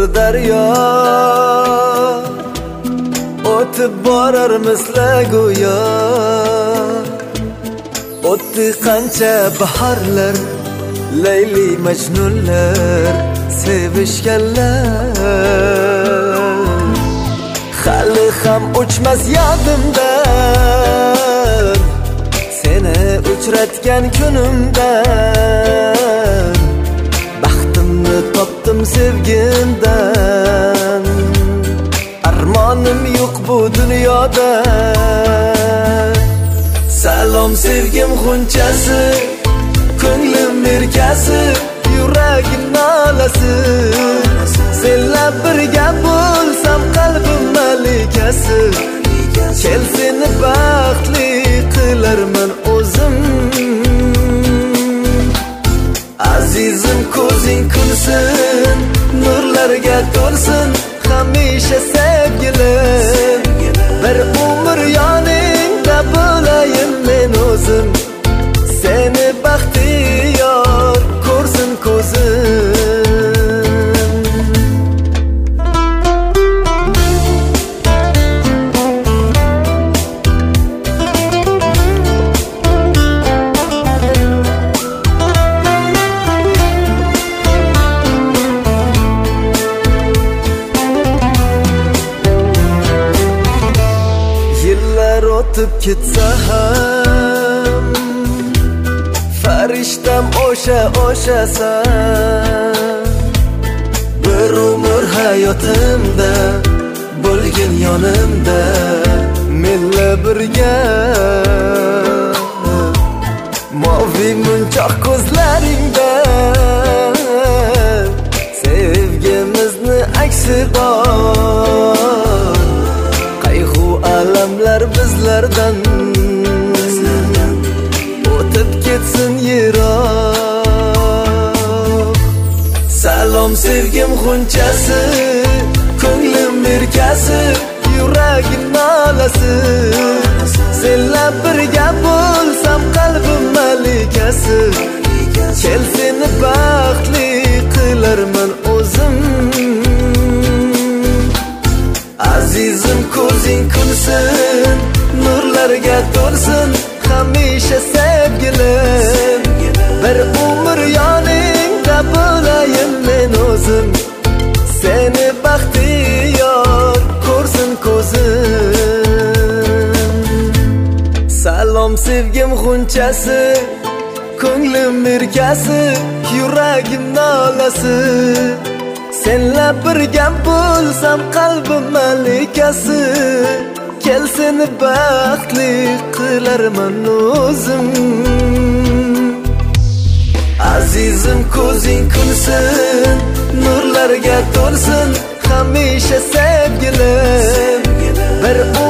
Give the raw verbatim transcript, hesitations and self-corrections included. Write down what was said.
daryo o'tib borar misla go'yo. O'tdi qancha baharlar, Layli Majnunlar sevishganlar. Hali ham o'chmas yodimdan seni uchratgan kunimdan. Baxtimni topdim sevgimdan, armonim yo'q bu dunyoda. Salom sevgim g'unchasi, ko'nglim erkasi, yuragim nolasi. Senla birga bo'lsam qalbim malikasi. Kel seni baxtli qilarman o'zim. Azizim ko'zing kulsin, nurlarga to'lsin hamisha sevgilim. Bir umr yoningda bo'layin men o'zim. Seni baxtiyor ko'rsin ko'zim. O'tib ketsa ham farishtam o'sha o'shasan. Bir umr hayotimda bo'lgin yonimda, menla birga. Moviy munchoq ko'zlaringda sevgimizni aksi bor. Qayg'u alamlar bizlardan o'tib ketsin yiroq. Salom sevgim g'unchasi, ko'nglim erkasi, yuragim nolasi. Senla birga bo'lsam qalbim malikasi. Kel seni baxtli qilarman o'zim. Azizim ko'zing kulsin, nurlarga to'lsin hamisha sevgilim. Bir umr yoningda bo'layin men o'zim. Seni baxtiyor ko'rsin ko'zim. Salom sevgim g'unchasi, ko'nglim erkasi, yuragim nolasi. Senla birga bo'lsam qalbim malikasi. Kel seni baxtli qilarman o'zim. Azizim ko'zing kulsin, nurlarga to'lsin hamisha sevgilim. Bir